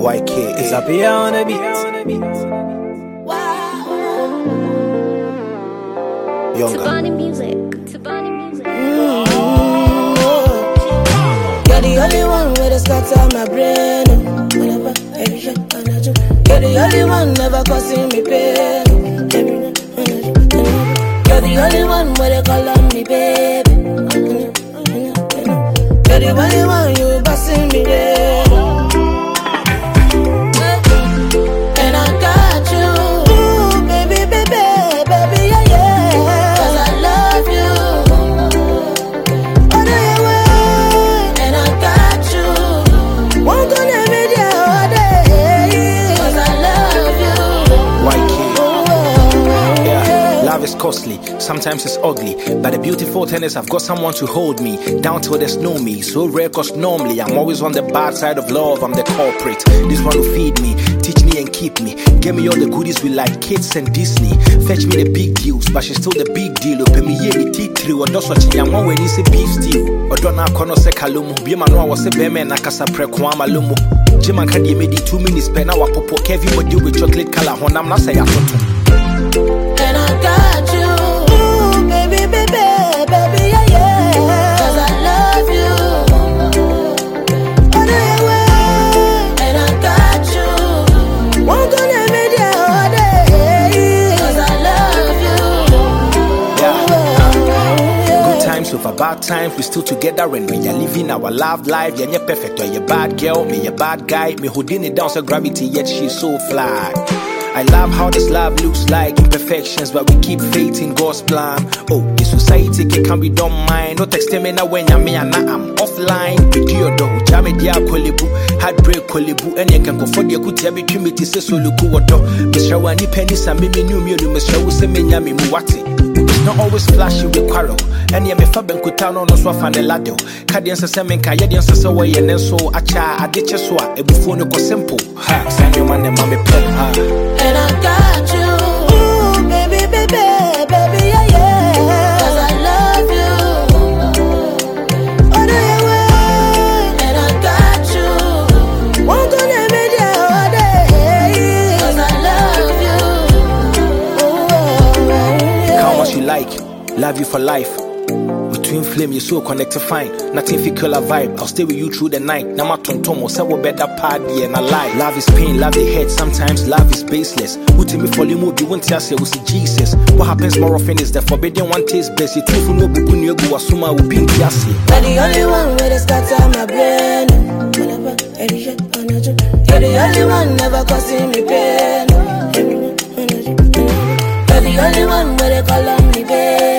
YK. It's up here on the beat. Younger. Tabani music. Tabani music. You're the only one with a scatter my brain. Whenever every shot I do. You're the only one never causing me pain. You're the only one with a call on me, baby. You're the only one you busting me there. And I got you, baby, baby, baby, yeah, yeah. 'Cause I love you. Oh, no, you will. And I got you. Won't gonna be there all day. 'Cause I love you. YK. Oh, Yeah, love is costly, sometimes it's ugly, but the beautiful thing is I've got someone to hold me down till there's no me. So rare cause normally I'm always on the bad side of love. I'm the culprit. This one will feed me, teach me and keep me. Give me all the goodies we like, kids and Disney. Fetch me the big deals, but she's still the big deal. Open me here, me T3, or just watching young one when you say beef stew. Or don't have kono se kalumu. Be man no was a beme na kasa prekwama lumu. Jim and Candy made 2 minutes pen our popo Kevin would do with chocolate color when I'm not say I and I got you, baby, baby, baby, yeah, yeah. 'Cause I love you. Oh, no, you will. And I got you. Won't gonna be there all day. 'Cause I love you. Yeah. Good times over bad times, we still together and we are living our love life. Yeah, you're perfect, or you're bad girl, me a bad guy. Me holding it down so gravity, yet she's so fly. I love how this love looks like imperfections, but we keep faith in God's plan. Oh, the society can be done mine. No text me now when I'm me and I'm offline. Video do, jam it, yeah, kolibu, heartbreak kolibu, and you can go for the good tea between me to say so look what do. Mr. Wani pennies and me new me, Mr. Useme Yami Muwati. Not always flashy with quarrel. And yeah, me faben kutano no so fan the lado. Kadian sa semen ka yedian sa so way and so acha adiche so e before no ko simple. Ha, send your man and mommy play. Ha. And I got you, baby, baby, baby, yeah, yeah. 'Cause I love you. Oh, no, you will. And I got you. Won't gonna be there all day. 'Cause I love you. Oh, yeah. How much you like, love you for life. Between flame, you're so connected, fine. Nothing fi kill a vibe. I'll stay with you through the night. Now my tontomo, say we better party and I lie. Love is pain, love the head. Sometimes love is baseless. Who me for you move, you won't say we see Jesus. What happens more often is the forbidden one taste best. You truth no bubu ni egu asuma will be in kiasi. You're the only one with a scatter my brain. Whenever every shot I do. You're the only one never causing me pain. You're the only one with a call on me, babe.